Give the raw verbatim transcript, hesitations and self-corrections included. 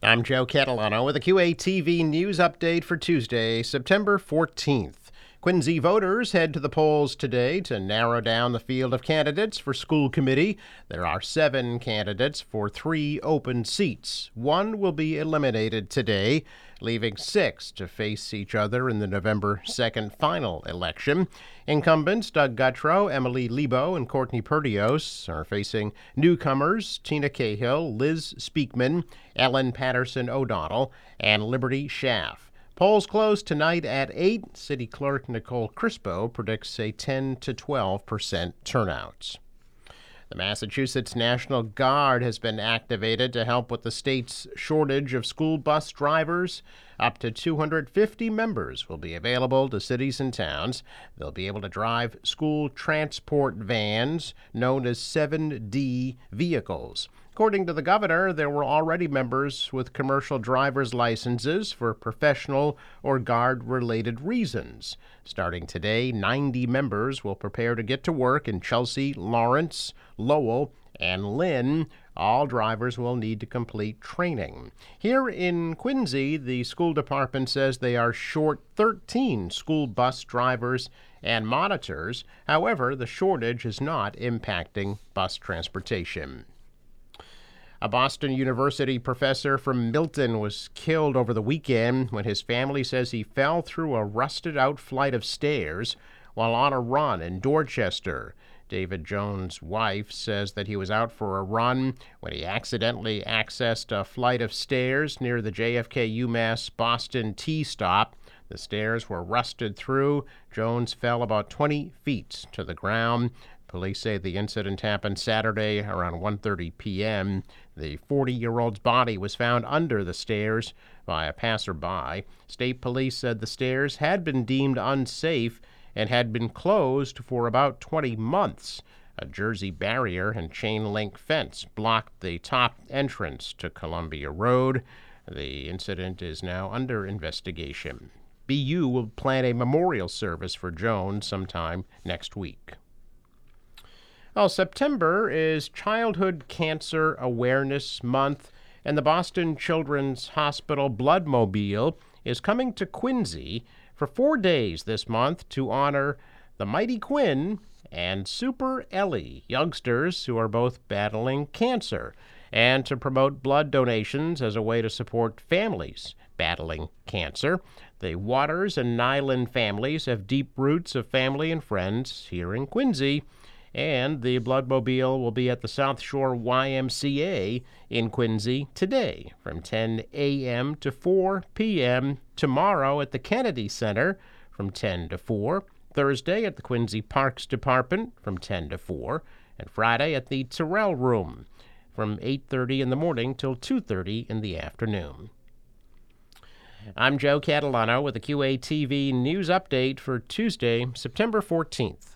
I'm Joe Catalano with a Q A T V news update for Tuesday, September fourteenth. Quincy voters head to the polls today to narrow down the field of candidates for school committee. There are seven candidates for three open seats. One will be eliminated today, leaving six to face each other in the November second final election. Incumbents Doug Gutrow, Emily Lebo, and Courtney Perdios are facing newcomers Tina Cahill, Liz Speakman, Ellen Patterson O'Donnell, and Liberty Schaff. Polls close tonight at eight. City Clerk Nicole Crispo predicts a ten to twelve percent turnout. The Massachusetts National Guard has been activated to help with the state's shortage of school bus drivers. Up to two hundred fifty members will be available to cities and towns. They'll be able to drive school transport vans known as seven D vehicles. According to the governor, there were already members with commercial driver's licenses for professional or guard-related reasons. Starting today, ninety members will prepare to get to work in Chelsea, Lawrence, Lowell, and Lynn. All drivers will need to complete training. Here in Quincy, the school department says they are short thirteen school bus drivers and monitors. However, the shortage is not impacting bus transportation. A Boston University professor from Milton was killed over the weekend when his family says he fell through a rusted-out flight of stairs while on a run in Dorchester. David Jones' wife says that he was out for a run when he accidentally accessed a flight of stairs near the J F K UMass Boston T-stop. The stairs were rusted through. Jones fell about twenty feet to the ground. Police say the incident happened Saturday around one thirty p.m. The forty-year-old's body was found under the stairs by a passerby. State police said the stairs had been deemed unsafe and had been closed for about twenty months. A Jersey barrier and chain-link fence blocked the top entrance to Columbia Road. The incident is now under investigation. B U will plan a memorial service for Jones sometime next week. Well, September is Childhood Cancer Awareness Month, and the Boston Children's Hospital Bloodmobile is coming to Quincy for four days this month to honor the Mighty Quinn and Super Ellie, youngsters who are both battling cancer, and to promote blood donations as a way to support families battling cancer. The Waters and Nyland families have deep roots of family and friends here in Quincy, and the Bloodmobile will be at the South Shore Y M C A in Quincy today from ten a.m. to four p.m., tomorrow at the Kennedy Center from ten to four, Thursday at the Quincy Parks Department from ten to four, and Friday at the Terrell Room from eight thirty in the morning till two thirty in the afternoon. I'm Joe Catalano with a Q A T V news update for Tuesday, September fourteenth.